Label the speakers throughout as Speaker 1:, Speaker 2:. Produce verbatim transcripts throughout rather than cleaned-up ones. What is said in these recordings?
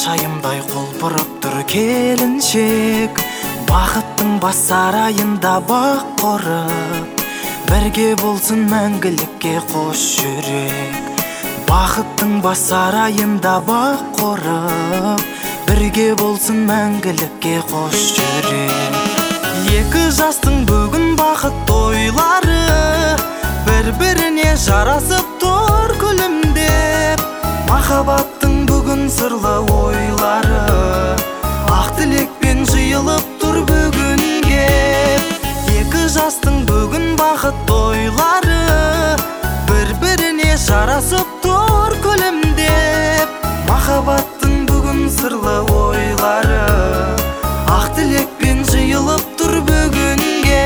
Speaker 1: чайымдай құлпырып тұр келіншек, бақыттың бас сарайында бақ құрып, бірге болсын мәңгілікке қос жүрек. Бақыттың бас сарайында бақ құрып, бірге болсын мәңгілікке қос жүрек. Екі жастың бүгін бақыт тойлары, бір-біріне жарасып тұр күлімдеп. Махаббаттың бүгін сырлы ойлары, ақ тілекпен жиылып тұр бүгінге. Екі жастың бүгін бақыт тойлары, бір-біріне жарасып тұр күлімдеп. Махаббаттың бүгін сырлы ойлары, ақ тілекпен жиылып тұр бүгінге.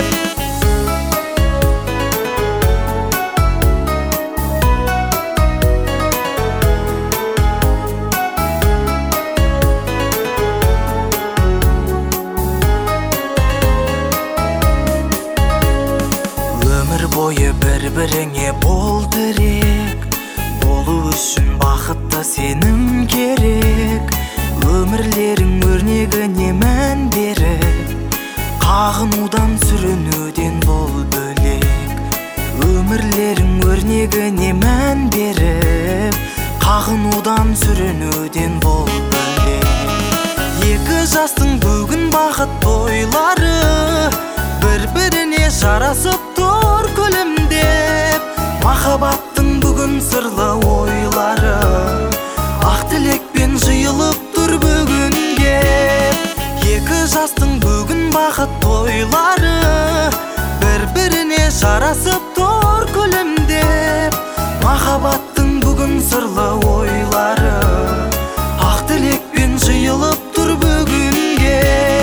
Speaker 1: Өмір бойы бір-біріңе бол тірек, болу үшін бақытты сенім керек. Өмірлерің өрнегіне мән беріп, қағынудан сүрінуден бол бөлек. Өмірлерің өрнегіне мән беріп, қағынудан сүрінуден бол бөлек. Екі жастың бүгін бақыт тойлары, бір-біріне жарасып тұр күлімдеп. Махаббаттың бүгін сырлы ойлары, ақ тілекпен жиылып тұр бүгінге. Екі жастың бүгін бақыт тойлары, бір-біріне жарасып тұр күлімдеп. Махаббаттың бүгін сырлы ойлары, ақ тілекпен жиылып тұр бүгінге.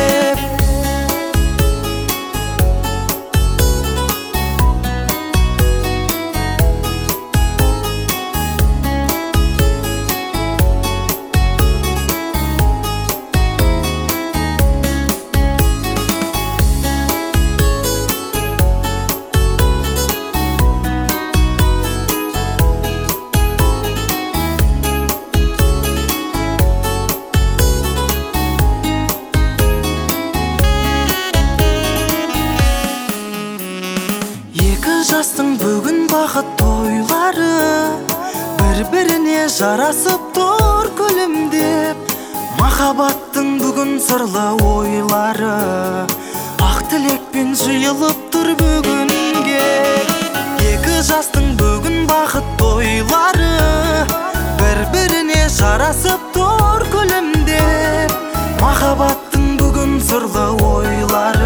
Speaker 1: Жастың бүгін бақыт тойлары, бір-біріне жарасып тұр күлімдеп. Махаббаттың бүгін сырлы ойлары, ақ тілекпен жиылып тұр бүгінге. Екі жастың бүгін бақыт тойлары, бір-біріне жарасып тұр күлімдеп. Махаббаттың бүгін сырлы ойлары,